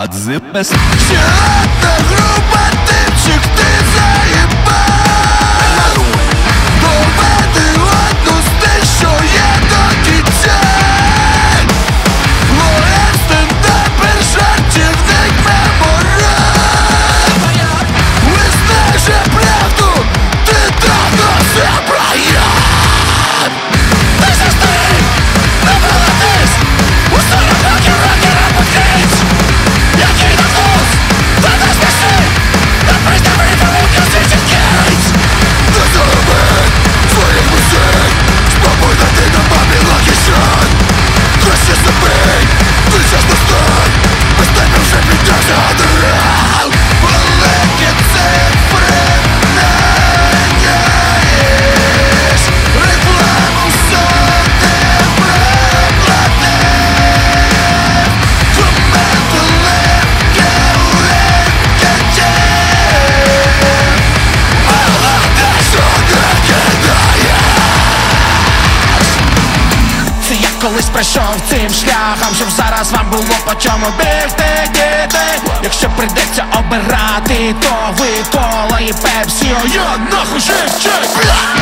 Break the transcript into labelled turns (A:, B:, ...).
A: отзывес.
B: Ще одна група типчик, ти заїбав. Доведи одну з тих, що є до кінця. Лоєр, стендапер, жартівник, мемораб. Визнай же правду, ти давно все проїб. Ти же старий, не молодець. У 40 років рокера покрить. Який на вкус, та не сміши. Та пристави помилки світить кінець. Не зароби своїх мусить. Спробуй дати на мамі лакішан. Краще забий, ти час настань. Без тебе вже підняся адерал. Великі цифри не міняєш. Рекламу сотни проплатив. Коменти липкі липкаті. Але що не кидаєш.
C: Це я колись пройшов цим шляхом, щоб зараз вам було по чому бігти, діти. Якщо прийдеться обирати, то ви кола і пепсі, а я нахуй ще.